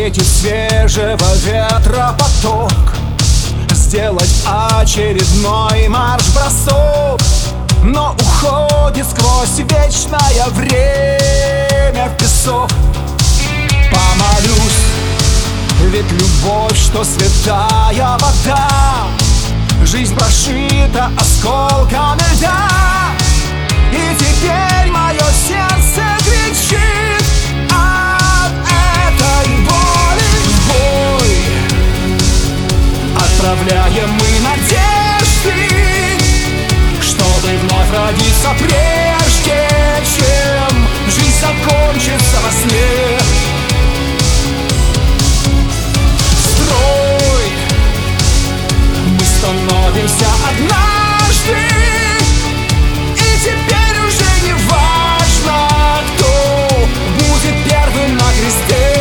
Встретить свежего ветра поток, сделать очередной марш-бросок, но уходит сквозь вечное время в песок. Помолюсь, ведь любовь, что святая вода, жизнь прошита осколками льда. И теперь мое сердце кричит от этой боли в бой. Отправляем мы надежды, чтобы вновь родиться, прежде чем жизнь закончится во сне. Строй, мы становимся однажды, и теперь уже не важно, кто будет первым на кресте.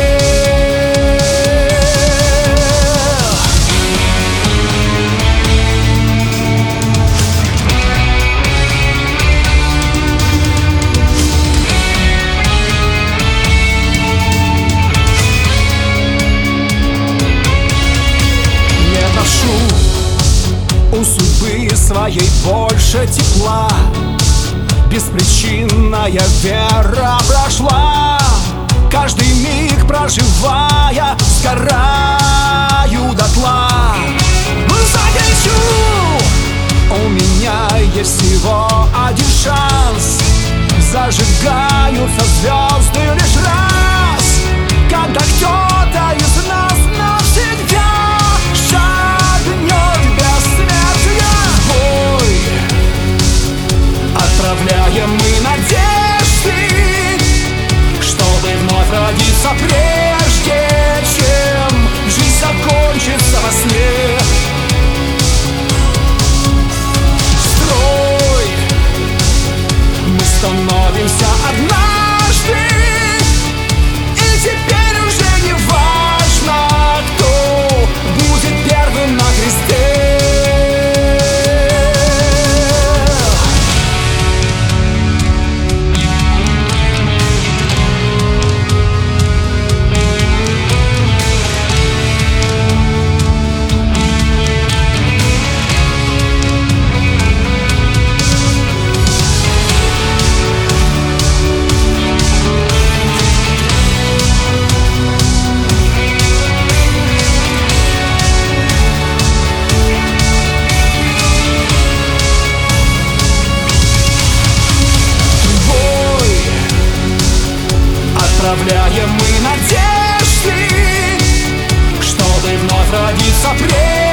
У судьбы своей больше тепла, беспричинная вера прошла. Каждый миг проживая, сгораю дотла. Закричу, у меня есть всего один шанс. Зажигаются звезды лишь раз, когда кто-то из нас навсегда отправляем мы надежды, чтобы вновь родиться, прежде чем жизнь закончится во сне. Строй, мы становимся однажды, и теперь уже не важно, кто будет первым на кресте. Отправляем мы надежды, чтобы вновь родиться,